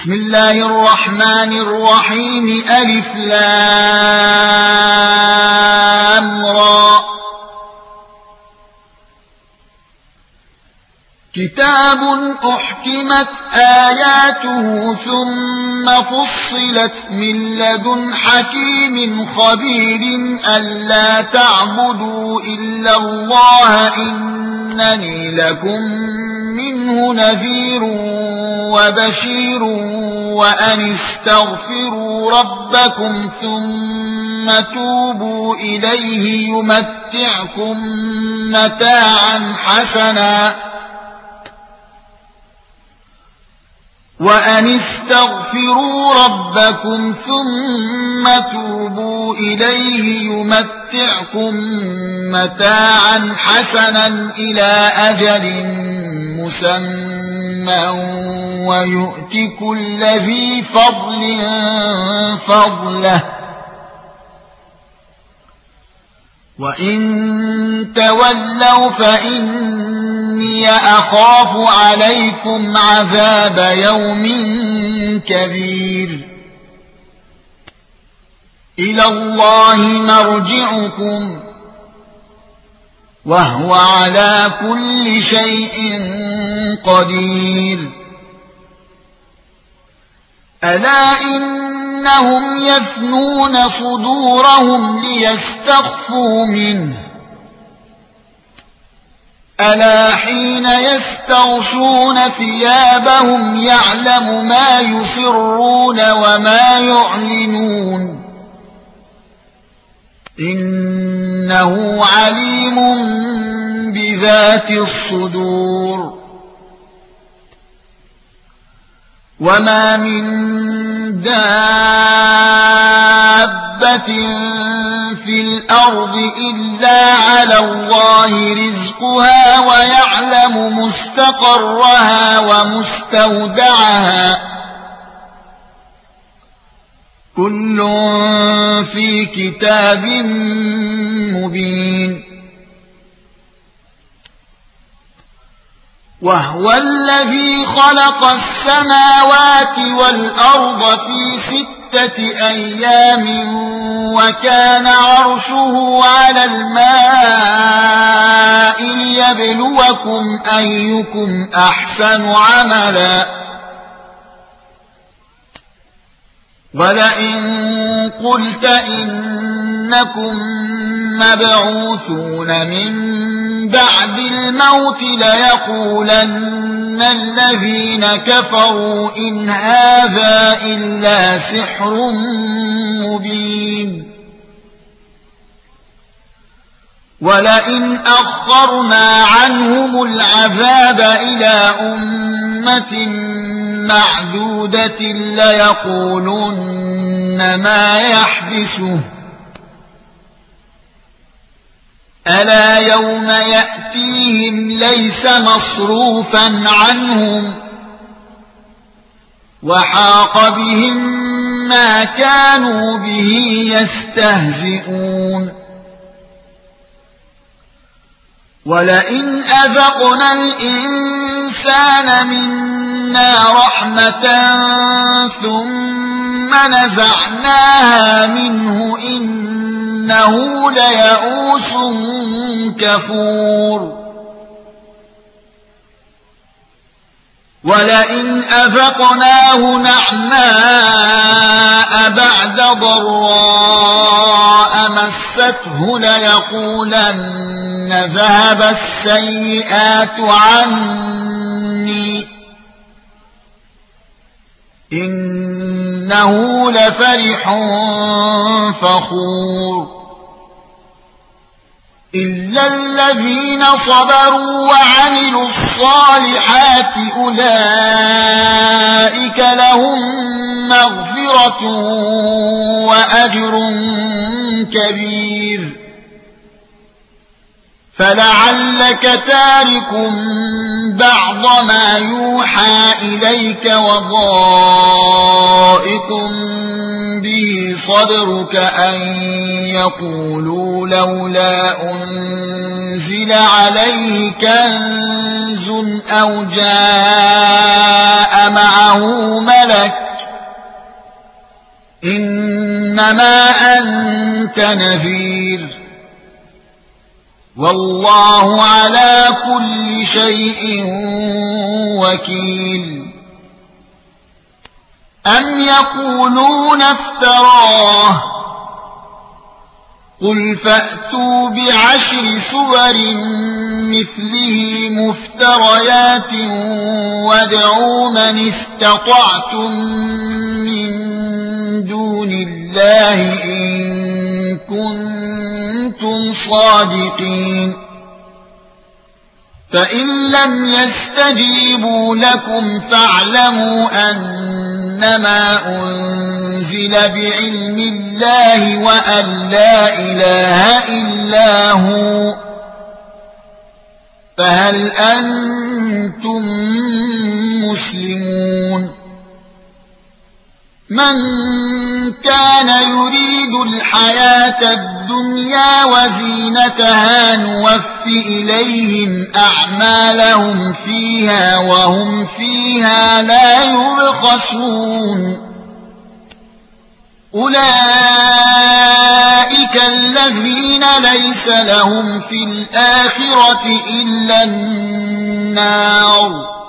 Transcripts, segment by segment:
بسم الله الرحمن الرحيم ألف لام را كتاب أحكمت آياته ثم فصلت من لدن حكيم خبير ألا تعبدوا إلا الله إنني لكم منه نذير وبشير وأن استغفروا ربكم ثم توبوا إليه يمتعكم متاعا حسنا إلى أجل مسمى ويؤت كل ذي فضل فضله وإن تولوا فإني أخاف عليكم عذاب يوم كبير إلى الله مرجعكم وهو على كل شيء قدير ألا إنهم يثنون صدورهم ليستخفوا منه ألا حين يستغشون ثيابهم يعلم ما يسرون وما يعلنون إنه عليم بذات الصدور وما من دابة في الأرض إلا على الله رزقها ويعلم مستقرها ومستودعها كل في كتاب مبين وهو الذي خلق السماوات والأرض في 6 أيام وكان عرشه على الماء ليبلوكم أيكم أحسن عملا ولئن قلت إنكم مبعوثون من بعد الموت ليقولن الذين كفروا إن هذا إلا سحر مبين ولئن أخرنا عنهم العذاب إلى أمة معدودة ليقولن ما يحبسه ألا يوم يأتيهم ليس مصروفا عنهم وحاق بهم ما كانوا به يستهزئون ولئن أذقنا الإنسان منا رحمة ثم نزعناها منه إنه ليئوس كفور ولئن أذقناه نعماء بعد ضراء مسته ليقولن ذهب السيئات عني إنه لفرح فخور إلا الذين صبروا وعملوا الصالحات أولئك لهم مغفرة وأجر كبير فلعلك تارك بعض ما يوحى إليك وضائق به صدرك أن يقولوا لولا أنزل عليه كنز أو جاء معه ملك إنما أنت نذير والله على كل شيء وكيل أم يقولون افتراه قل فأتوا بعشر سور مثله مفتريات وادعوا من استطعتم من دون الله إن كنتم صادقين فإن لم يستجيبوا لكم فاعلموا أنما أنزل بعلم الله وأن لا إله إلا هو فهل أنتم مسلمون من كان يريد الحياة الدنيا وزينتها نوف إليهم أعمالهم فيها وهم فيها لا يبخسون أولئك الذين ليس لهم في الآخرة إلا النار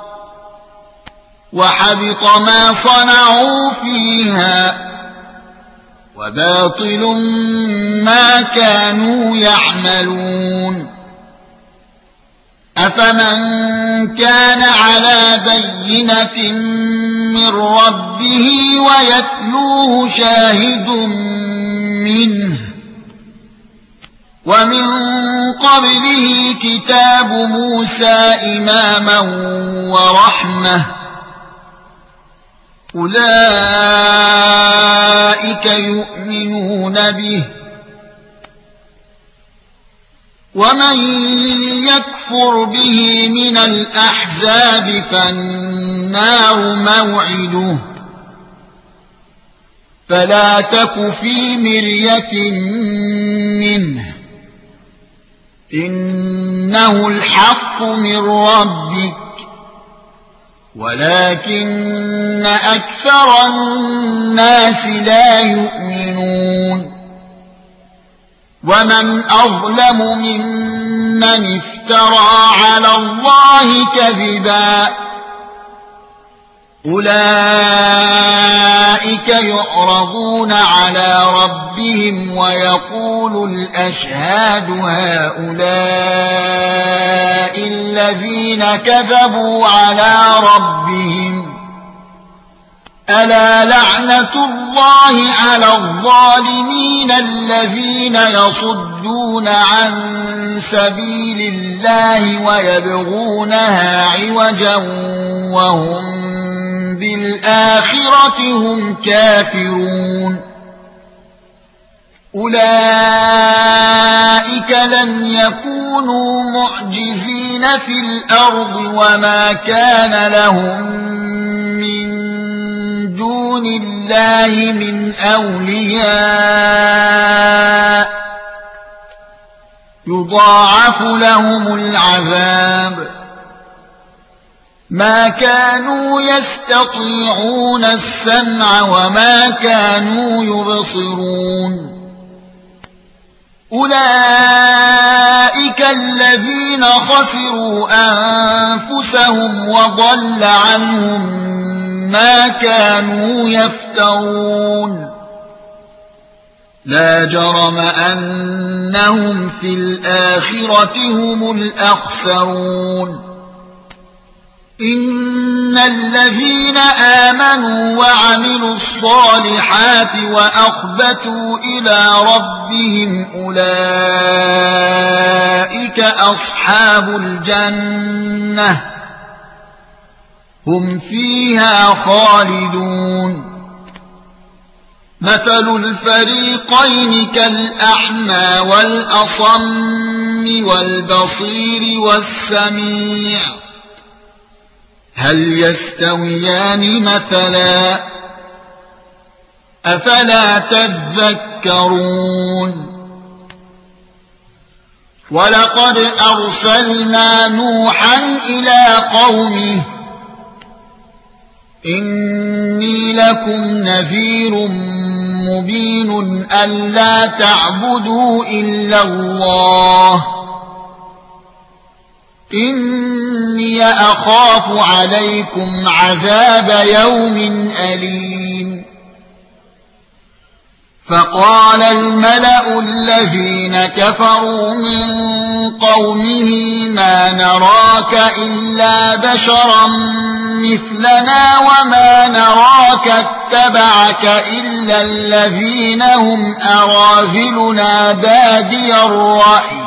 وحبط ما صنعوا فيها وباطل ما كانوا يعملون أفمن كان على بينة من ربه ويتلوه شاهد منه ومن قبله كتاب موسى إماما ورحمة أولئك يؤمنون به ومن يكفر به من الأحزاب فالنار موعده فلا تك في مرية منه إنه الحق من ربك ولكن أكثر الناس لا يؤمنون ومن أظلم ممن افترى على الله كذبا أولئك يعرضون على ربهم ويقول الأشهاد هؤلاء الذين كذبوا على ربهم ألا لعنة الله على الظالمين الذين يصدون عن سبيل الله ويبغونها عوجا وهم بالآخرة هم كافرون أولئك لم يكونوا معجزين في الأرض وما كان لهم من دون الله من أولياء يضاعف لهم العذاب ما كانوا يستطيعون السمع وما كانوا يبصرون أولئك الذين خسروا أنفسهم وضل عنهم ما كانوا يفترون لا جرم أنهم في الآخرة هم الأخسرون إن الذين آمنوا وعملوا الصالحات وأخبتوا إلى ربهم أولئك أصحاب الجنة هم فيها خالدون مثل الفريقين كالأعمى والأصم والبصير والسميع هل يستويان مثلا أفلا تذكرون ولقد أرسلنا نوحا إلى قومه إني لكم نذير مبين ألا تعبدوا إلا الله إني أخاف عليكم عذاب يوم أليم فقال الملأ الذين كفروا من قومه ما نراك إلا بشرا مثلنا وما نراك اتبعك إلا الذين هم أراذلنا بادي الرأي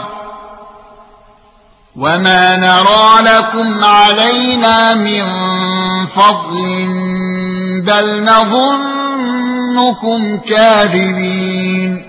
وما نرى لكم علينا من فضل بل نظنكم كاذبين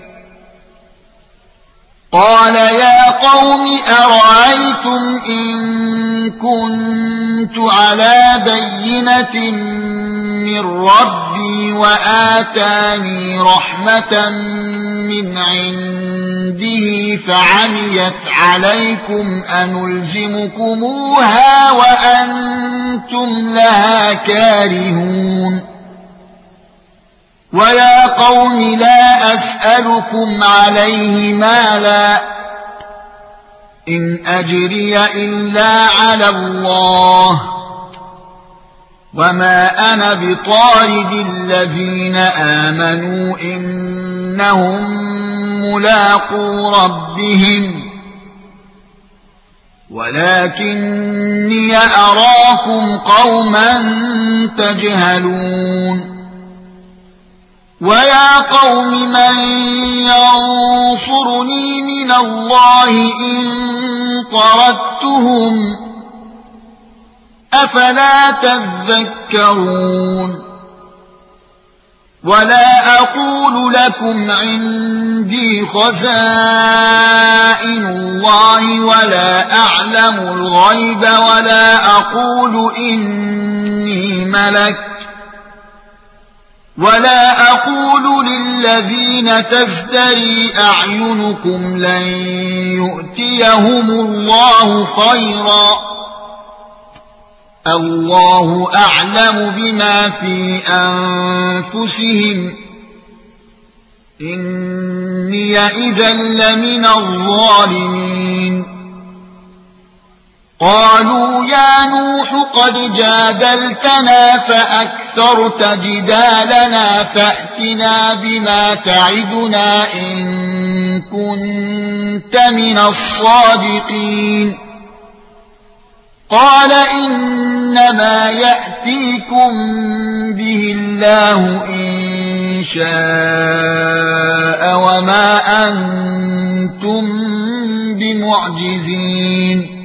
قال يا قوم أرأيتم إن كنت على بينة من ربي وآتاني رحمة من عنده فعميت عليكم أنلزمكموها وأنتم لها كارهون ويا قوم لا أسألكم عليه مالا إن أجري إلا على الله وما أنا بطارد الذين آمنوا إنهم ملاقو ربهم ولكني أراكم قوما تجهلون ويا قوم من ينصرني من الله إن طردتهم أفلا تذكرون ولا أقول لكم عندي خزائن الله ولا أعلم الغيب ولا أقول إني ملك ولا أقول للذين تزدري أعينكم لن يؤتيهم الله خيرا الله أعلم بما في أنفسهم إني إذا لمن الظالمين قالوا يا نوح قد جادلتنا فأكثرت جدالنا فأتنا بما تعدنا إن كنت من الصادقين قال إنما يأتيكم به الله إن شاء وما أنتم بمعجزين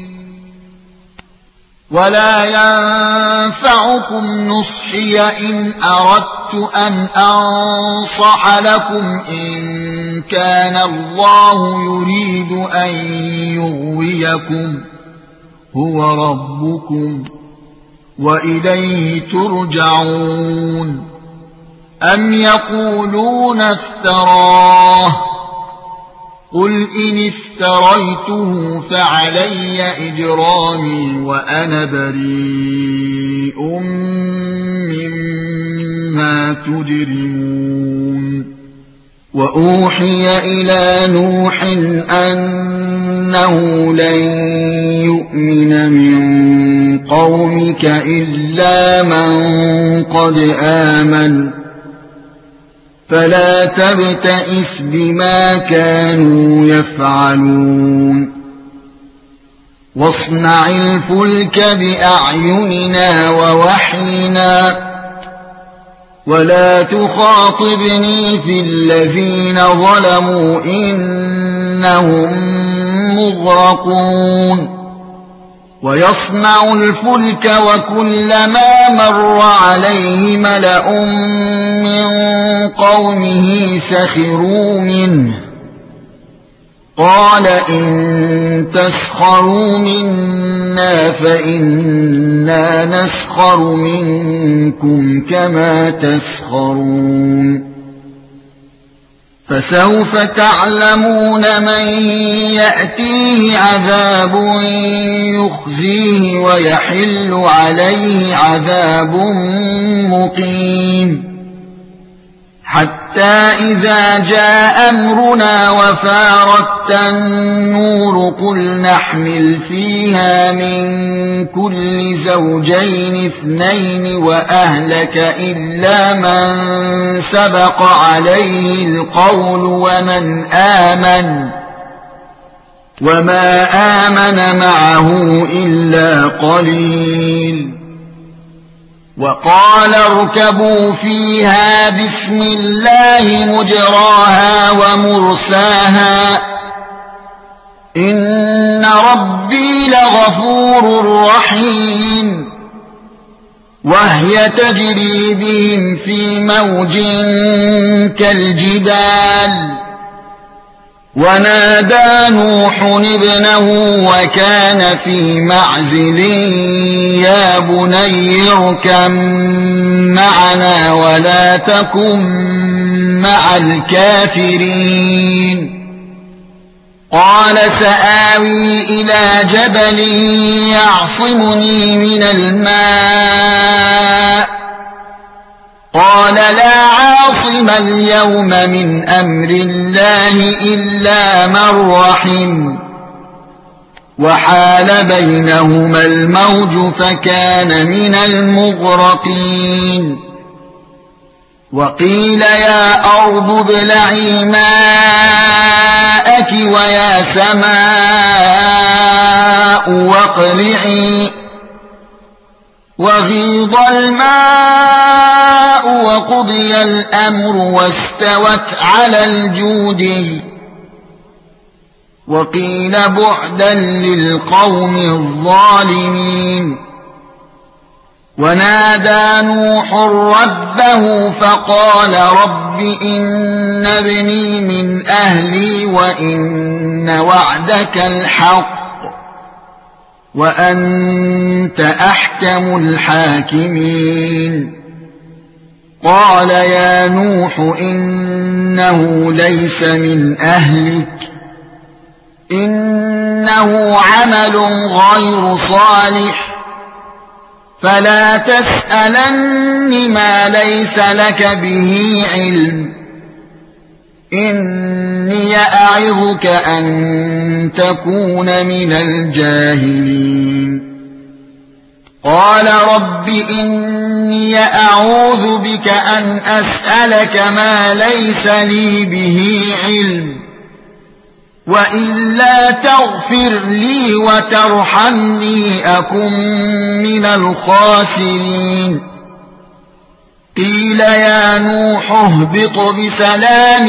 ولا ينفعكم نصحي إن أردت أن أنصح لكم إن كان الله يريد أن يغويكم هو ربكم وإليه ترجعون أم يقولون افتراه قل إن افتريته فعلي إجرامي وأنا بريء مما تجرمون وأوحي إلى نوح أنه لن يؤمن من قومك إلا من قد آمن فلا تبتئس بما كانوا يفعلون واصنع الفلك بأعيننا ووحينا ولا تخاطبني في الذين ظلموا إنهم مغرقون ويصنع الفلك وكلما مر عليه ملأ من قومه سخروا منه قال إن تسخروا منا فإنا نسخر منكم كما تسخرون فسوف تعلمون من يأتيه عذاب يخزيه ويحل عليه عذاب مقيم حتى إذا جاء أمرنا وفارت النور قل نحمل فيها من كل زوجين 2 وأهلك إلا من سبق عليه القول وما آمن معه إلا قليل وقال اركبوا فيها بسم الله مجراها ومرساها إن ربي لغفور رحيم وهي تجري بهم في موج كالجبال ونادى نوح ابنه وكان في معزل يا بني اركب معنا ولا تكن مع الكافرين قال سآوي إلى جبل يعصمني من الماء قال لا عاصم اليوم من أمر الله إلا من رحم وحال بينهما الموج فكان من المغرقين وقيل يا أرض ابلعي ماءك ويا سماء واقلعي وغيض الماء وقضي الأمر واستوت على الجودي وقيل بعدا للقوم الظالمين ونادى نوح ربه فقال رب إن ابني من أهلي وإن وعدك الحق وأنت أحكم الحاكمين قال يا نوح إنه ليس من أهلك إنه عمل غير صالح فلا تسألن ما ليس لك به علم إني أعظك أن تكون من الجاهلين قال رب إني أعوذ بك أن أسألك ما ليس لي به علم وإلا تغفر لي وترحمني أكن من الخاسرين قيل يا نوح اهبط بسلام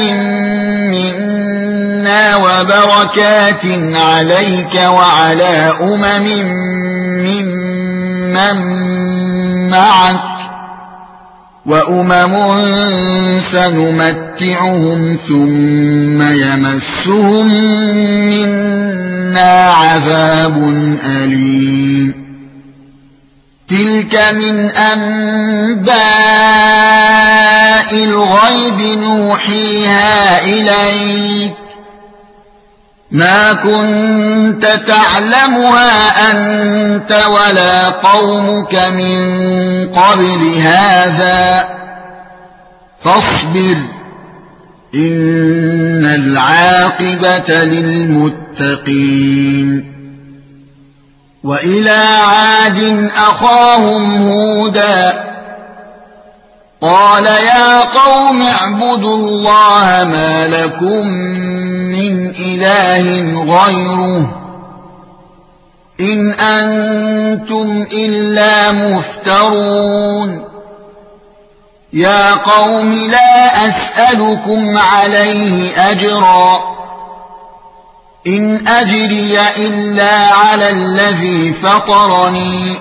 منا وبركات عليك وعلى ممن معك وأمم سنمتعهم ثم يمسهم منا عذاب أليم تلك من أنباء الغيب نوحيها إليك ما كنت تعلمها أنت ولا قومك من قبل هذا فاصبر إن العاقبة للمتقين وإلى عاد أخاهم هودا قال يا قوم اعبدوا الله ما لكم من إله غيره إن أنتم إلا مفترون يا قوم لا أسألكم عليه أجرا إن أجري إلا على الذي فطرني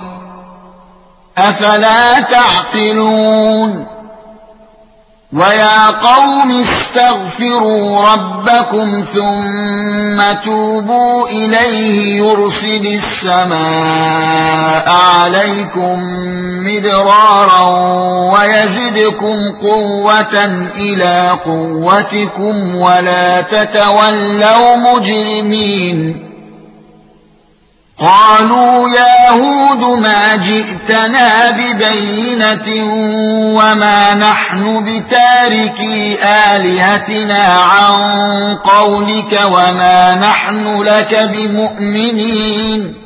أفلا تعقلون ويا قوم استغفروا ربكم ثم توبوا إليه يرسل السماء عليكم مدرارا ويزدكم قوة إلى قوتكم ولا تتولوا مجرمين قالوا يا هود ما جئتنا ببينة وما نحن بتاركي آلهتنا عن قولك وما نحن لك بمؤمنين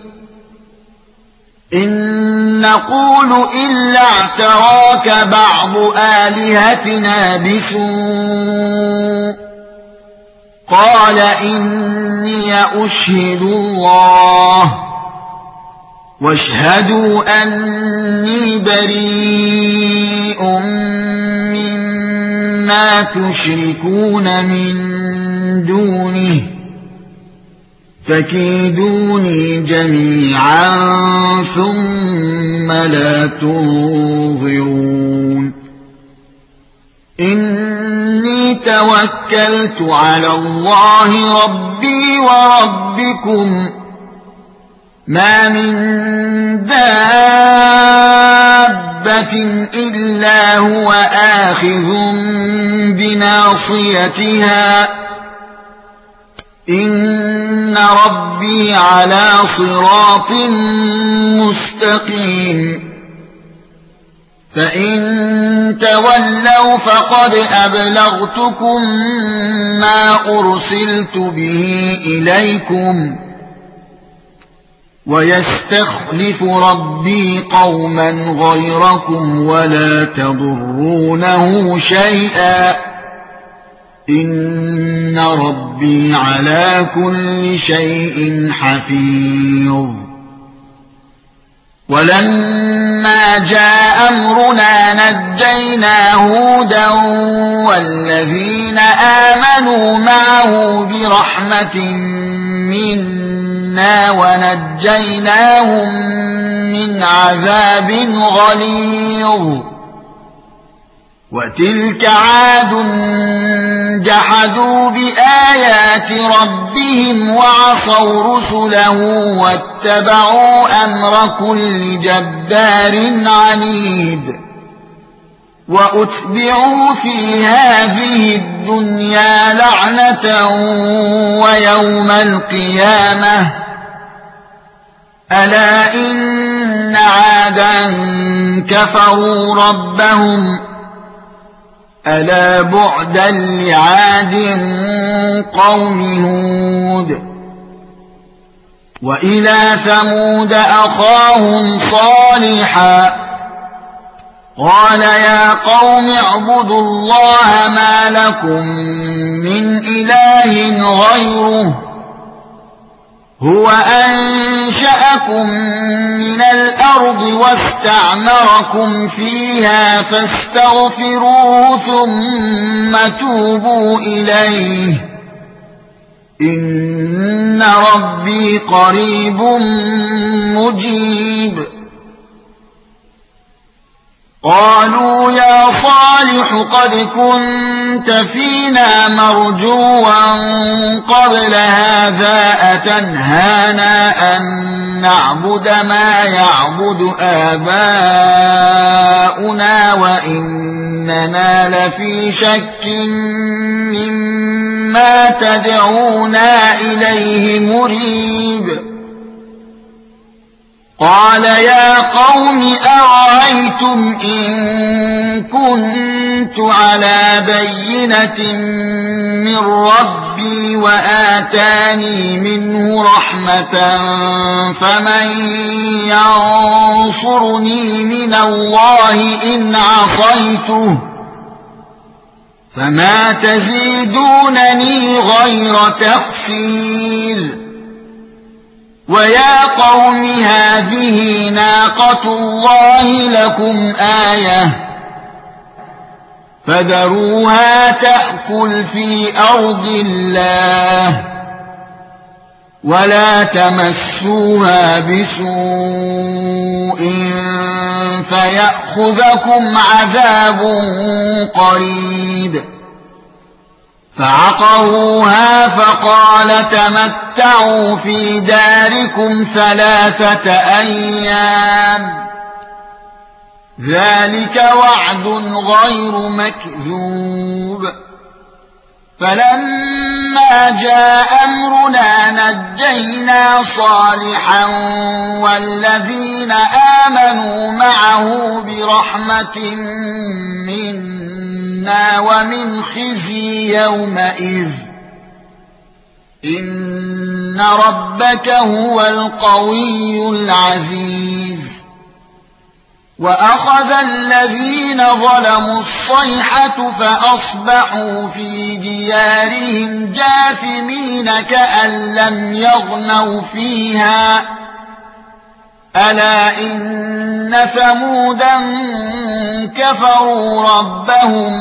إن نقول إلا اعتراك بعض آلهتنا بسوء قال إني أشهد الله واشهدوا أني بريء مما تشركون من دونه فكيدوني جميعا ثم لا تنظرون إني توكلت على الله ربي وربكم ما من دابة إلا هو آخذ بناصيتها إن ربي على صراط مستقيم فإن تولوا فقد أبلغتكم ما أرسلت به إليكم ويستخلف ربي قوما غيركم ولا تضرونه شيئا إن ربي على كل شيء حفيظ ولما جاء أمرنا نجينا هودا والذين آمنوا معه برحمة منا ونجيناهم من عذاب غليظ وتلك عاد جحدوا بآيات ربهم وعصوا رسله واتبعوا أمر كل جبار عنيد وأتبعوا في هذه الدنيا لعنة ويوم القيامة ألا إن عادا كفروا ربهم ألا بعدا لعاد قوم هود وإلى ثمود أخاهم صالحا قال يا قوم اعبدوا الله ما لكم من إله غيره هو أنشأكم من الأرض واستعمركم فيها فاستغفروه ثم توبوا إليه إن ربي قريب مجيب قالوا يا صالح قد كنت فينا مرجوا قبل هذا أتنهانا أن نعبد ما يعبد آباؤنا وإننا لفي شك مما تدعونا إليه مريب قال يا قوم أرأيتم إن كنت على بينة من ربي وآتاني منه رحمة فمن ينصرني من الله إن عصيته فما تزيدونني غير تخسير ويا قوم هذه ناقة الله لكم آية فذروها تأكل في أرض الله ولا تمسوها بسوء فيأخذكم عذاب قريب فعقروها فقال تمتعوا في داركم 3 أيام ذلك وعد غير مكذوب فلما فلما جاء أمرنا نجينا صالحا والذين آمنوا معه برحمة منا ومن خزي يومئذ إن ربك هو القوي العزيز وأخذ الذين ظلموا الصيحة فأصبحوا في ديارهم جاثمين كأن لم يغنوا فيها ألا إن ثمودا كفروا ربهم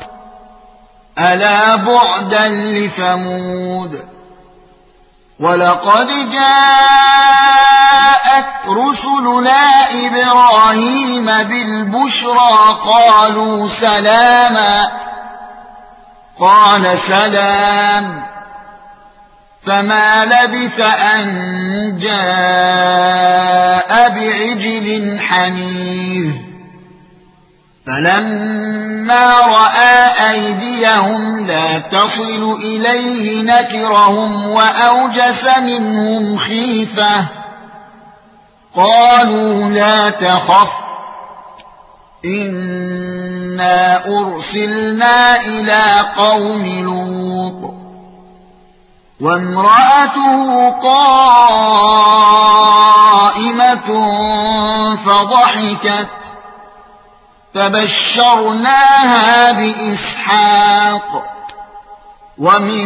ألا بعدا لثمود ولقد جاءت رسلنا إبراهيم بالبشرى قالوا سلاما قال سلام فما لبث أن جاء بعجل حنيذ فلما رأى أيديهم لا تصل إليه نكرهم وأوجس منهم خيفة قالوا لا تخف إنا أرسلنا إلى قوم لوط وامرأته قائمة فضحكت فبشرناها بإسحاق ومن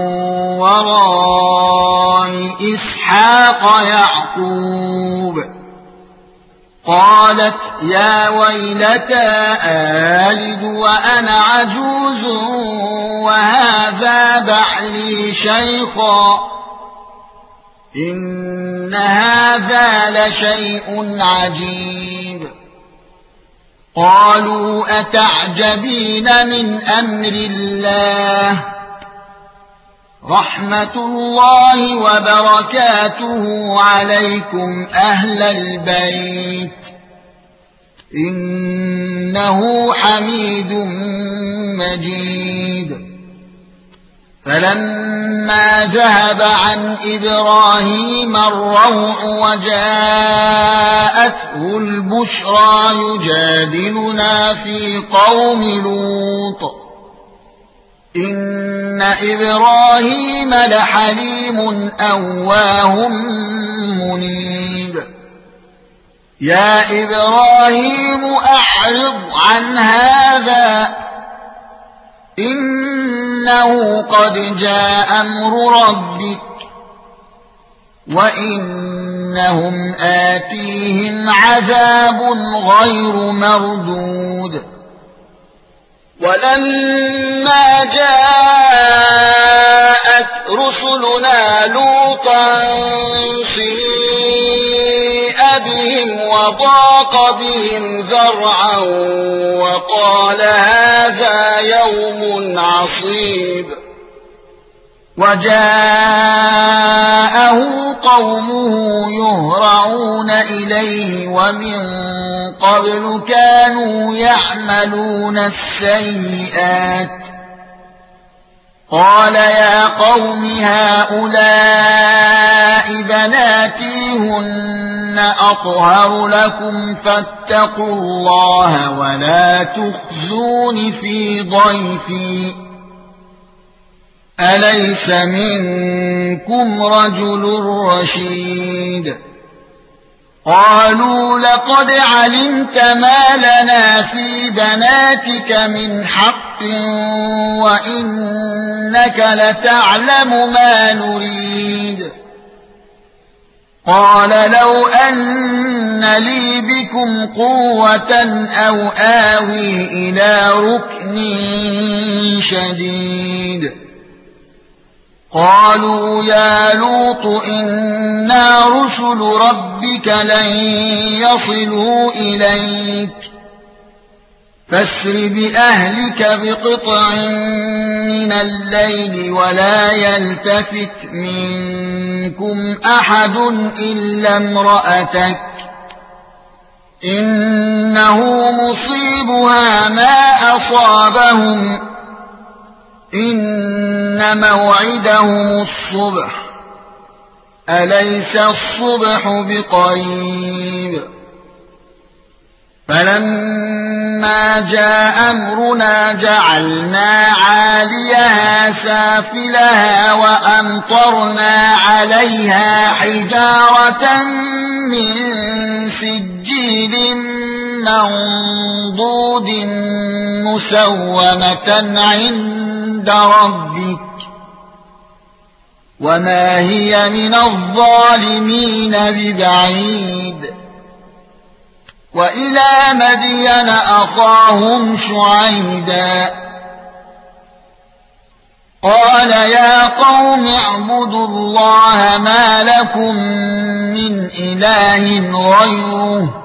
وراء إسحاق يعقوب قالت يا ويلتى آلد وأنا عجوز وهذا بعلي شيخا إن هذا لشيء عجيب قالوا أتعجبين من أمر الله رحمة الله وبركاته عليكم أهل البيت إنه حميد مجيد فلما ذهب عن إبراهيم الروع وجاءته البشرى يجادلنا في قوم لوط إن إبراهيم لحليم أواه منيب يا إبراهيم أعرض عن هذا إنه قد جاء أمر ربك وإنهم آتيهم عذاب غير مردود ولما جاءت رسلنا لوطا سيء بهم وضاق بهم ذرعا وقال هذا يوم عصيب وجاءه قومه يهرعون إليه ومن قبل كانوا يعملون السيئات قال يا قوم هؤلاء بناتي هن أطهر لكم فاتقوا الله ولا تخزون في ضيفي أليس منكم رجل رشيد قالوا لقد علمت ما لنا في بناتك من حق وإنك لتعلم ما نريد قال لو أن لي بكم قوة أو آوي إلى ركن شديد قالوا يا لوط إنا رسل ربك لن يصلوا إليك فاسر بأهلك بقطع من الليل ولا يلتفت منكم أحد إلا امرأتك إنه مصيبها ما أصابهم إن موعدهم الصبح أليس الصبح بقريب فلما جاء أمرنا جعلنا عاليها سافلها وأمطرنا عليها حجارة من سجيل منضود مسومة عند ربك وما هي من الظالمين ببعيد وإلى مدين أخاهم شعيبا قال يا قوم اعبدوا الله ما لكم من إله غيره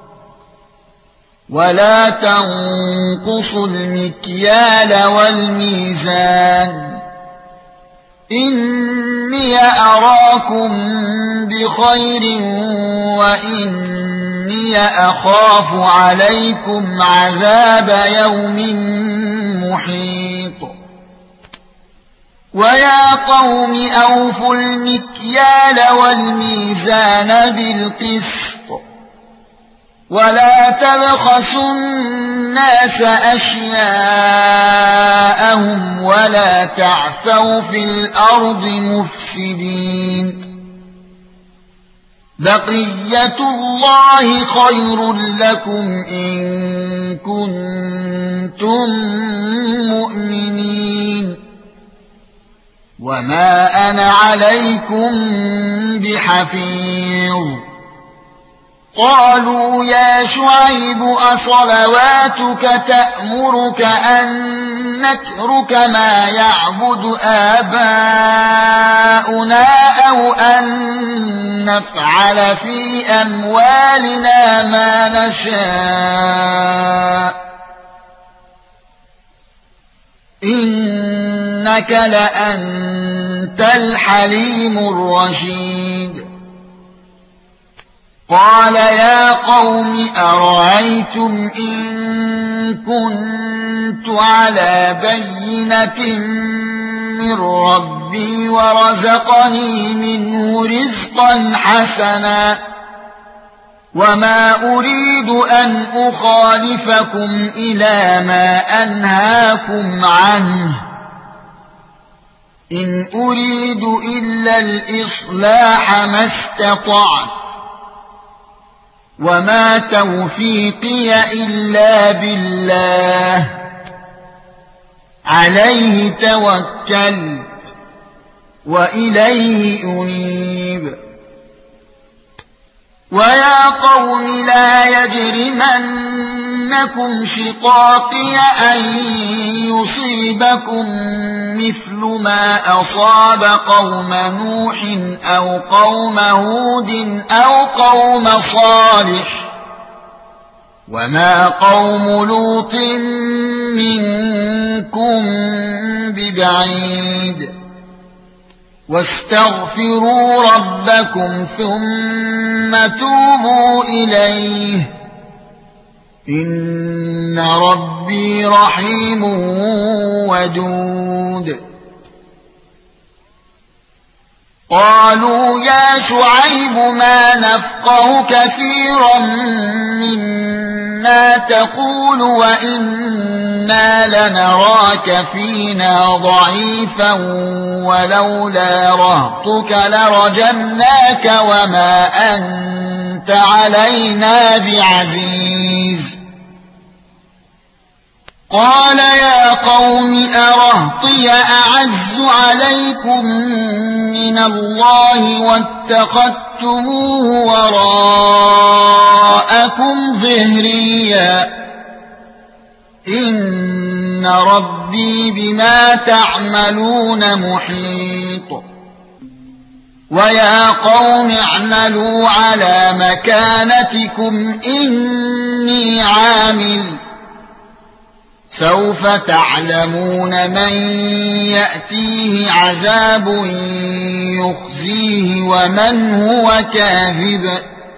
ولا تنقصوا المكيال والميزان إني أراكم بخير وإني أخاف عليكم عذاب يوم محيط ويا قوم أوفوا المكيال والميزان بالقسط ولا تبخسوا الناس أشياءهم ولا تعثوا في الأرض مفسدين بقية الله خير لكم إن كنتم مؤمنين وما أنا عليكم بحفيظ قالوا يا شعيب أصلواتك تأمرك أن نترك ما يعبد آباؤنا أو أن نفعل في أموالنا ما نشاء إنك لأنت الحليم الرشيد قال يا قوم أرأيتم إن كنت على بينة من ربي ورزقني منه رزقا حسنا وما أريد أن أخالفكم إلى ما أنهاكم عنه إن أريد إلا الإصلاح ما استطعت وما توفيقي إلا بالله عليه توكلت وإليه أنيب ويا قوم لا يجرمنكم شقاقي أن يصيبكم مثل ما أصاب قوم نوح أو قوم هود أو قوم صالح وما قوم لوط منكم ببعيد واستغفروا ربكم ثم توبوا إليه إن ربي رحيم ودود قالوا يا شعيب ما نفقه كثيرا مما تقول وإنا لنراك فينا ضعيفا ولولا رهطك لرجمناك وما أنت علينا بعزيز قال يا قوم أرهطي أعز عليكم من الله واتخذتموه وراءكم ظهريا إن ربي بما تعملون محيط ويا قوم اعملوا على مكانتكم إني عامل سوف تعلمون من يأتيه عذاب يخزيه ومن هو كاذب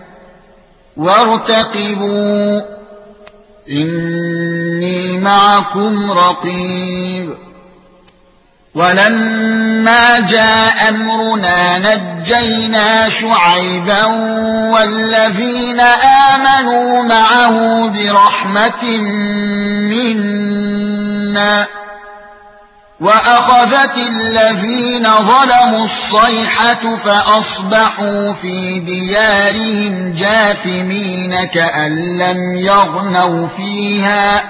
وارتقبوا إني معكم رقيب ولما جاء أمرنا نجينا شعيبا والذين آمنوا معه برحمة منا وأخذت الذين ظلموا الصيحة فأصبحوا في ديارهم جاثمين كأن لم يغنوا فيها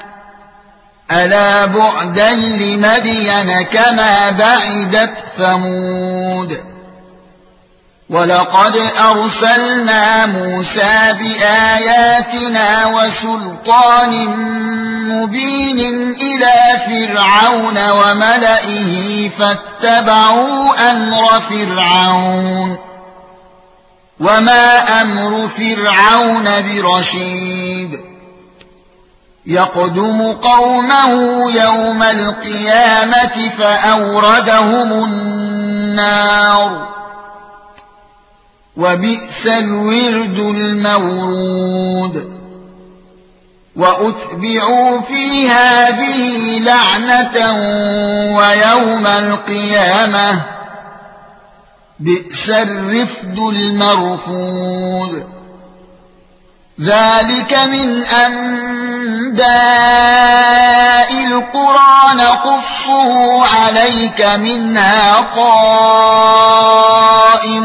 ألا بعدا لمدين كما بعدت ثمود ولقد أرسلنا موسى بآياتنا وسلطان مبين إلى فرعون وملئه فاتبعوا أمر فرعون وما أمر فرعون برشيد يقدم قومه يوم القيامة فأوردهم النار وبئس الورد المورود وأتبعوا في هذه لعنة ويوم القيامة بئس الرفد المرفود ذلك من أنباء القرى نقصه عليك منها قائم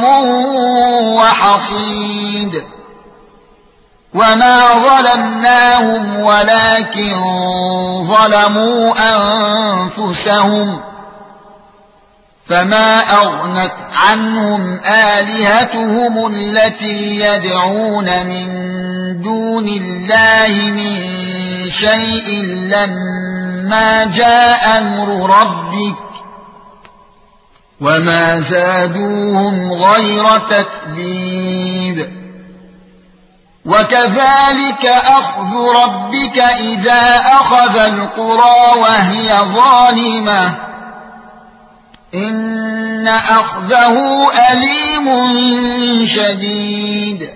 وحصيد وما ظلمناهم ولكن ظلموا أنفسهم فما أغنت عنهم آلهتهم التي يدعون من دون الله من شيء لما جاء أمر ربك وما زادوهم غير تتبيب وكذلك أخذ ربك إذا أخذ القرى وهي ظالمة إن أخذه أليم شديد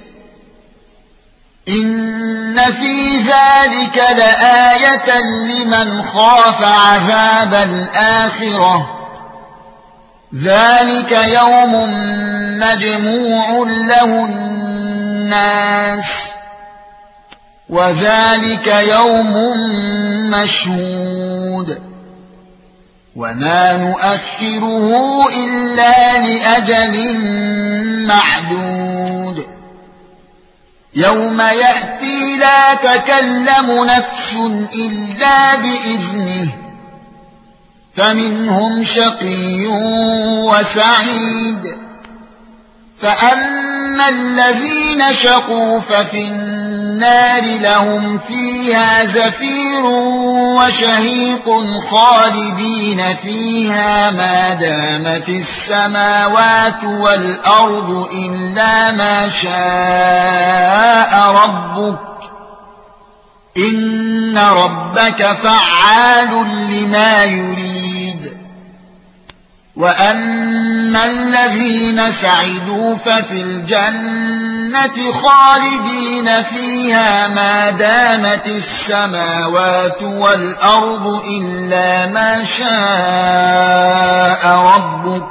إن في ذلك لآية لمن خاف عذاب الآخرة ذلك يوم مجموع له الناس وذلك يوم مشهود وما نؤخره إلا لأجل معدود يوم يأتي لا تكلم نفس إلا بإذنه فمنهم شقي وسعيد فأما الذين شقوا ففي النار لهم فيها زفير وشهيق خالدين فيها ما دامت السماوات والأرض إلا ما شاء ربك إن ربك فعال لما يريد وأما الذين سعدوا ففي الجنة خالدين فيها ما دامت السماوات والأرض إلا ما شاء ربك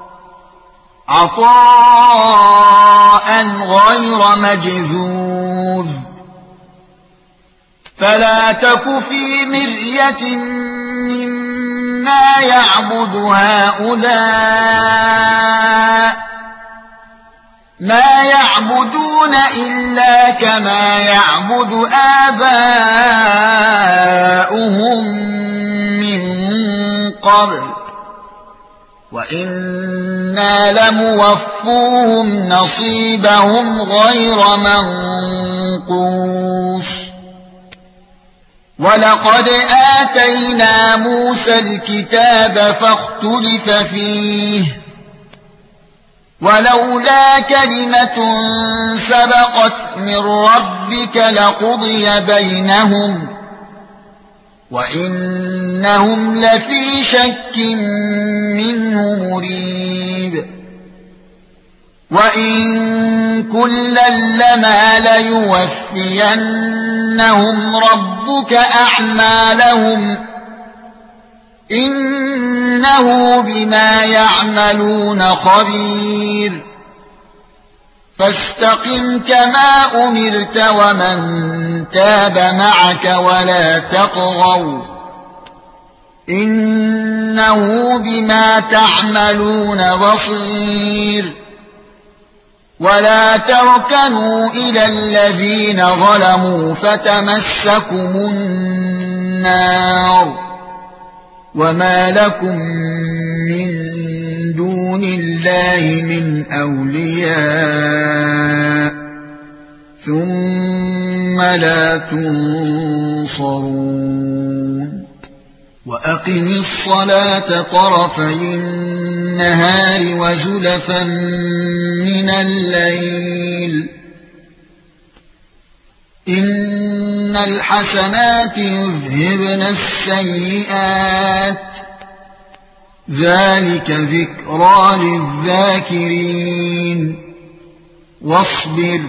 عطاء غير مجذوذ فلا تك في مرية مما يعبد هؤلاء ما يعبدون إلا كما يعبد آباؤهم من قبل وإنا لموفوهم نصيبهم غير منقوص ولقد آتينا موسى الكتاب فاختلف فيه ولولا كلمة سبقت من ربك لقضي بينهم وإنهم لفي شك منه مريب وإن كلا لما ليوفينهم ربك أعمالهم إنه بما يعملون خبير فاستقم كما أمرت ومن تاب معك ولا تطغوا إنه بما تعملون بصير ولا تركنوا إلى الذين ظلموا فتمسكم النار وما لكم من دون الله من أولياء ثم لا تنصرون وأقم الصلاة طرفي النهار وزلفا من الليل إن الحسنات يذهبن السيئات ذلك ذكرى للذاكرين واصبر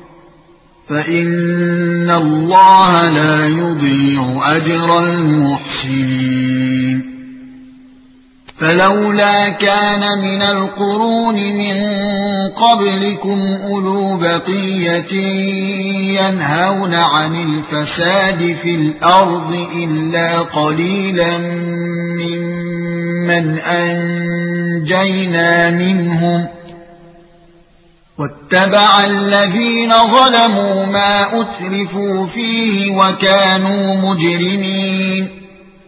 فإن الله لا يضيع أجر المحسنين فلولا كان من القرون من قبلكم أولو بقية ينهون عن الفساد في الأرض إلا قليلا ممن أنجينا منهم واتبع الذين ظلموا ما أترفوا فيه وكانوا مجرمين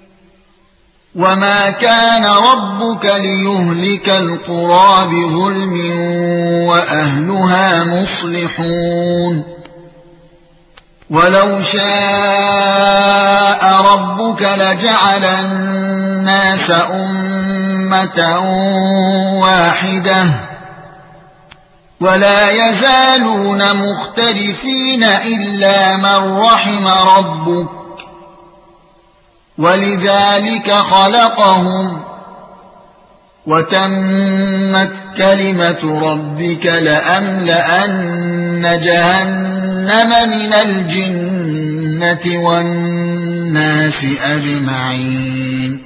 وما كان ربك ليهلك القرى بظلم وأهلها مصلحون ولو شاء ربك لجعل الناس أمة واحدة ولا يزالون مختلفين إلا من رحم ربك ولذلك خلقهم وتمت كلمة ربك لأملأن جهنم من الجنة والناس أجمعين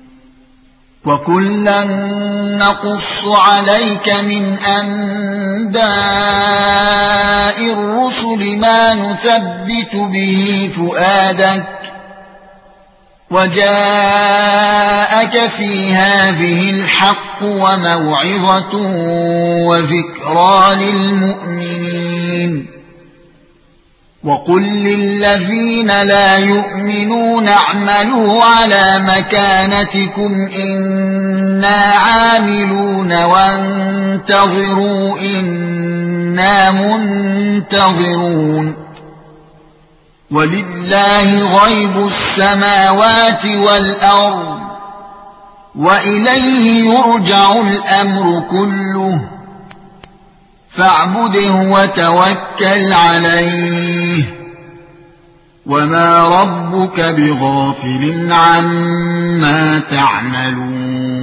وكلا نقص عليك من أنباء الرسل ما نثبت به فؤادك وجاءك في هذه الحق وموعظة وذكرى للمؤمنين وقل للذين لا يؤمنون اعملوا على مكانتكم إنا عاملون وانتظروا إنا منتظرون ولله غيب السماوات والأرض وإليه يرجع الأمر كله فاعبده وتوكل عليه وما ربك بغافل عما تعملون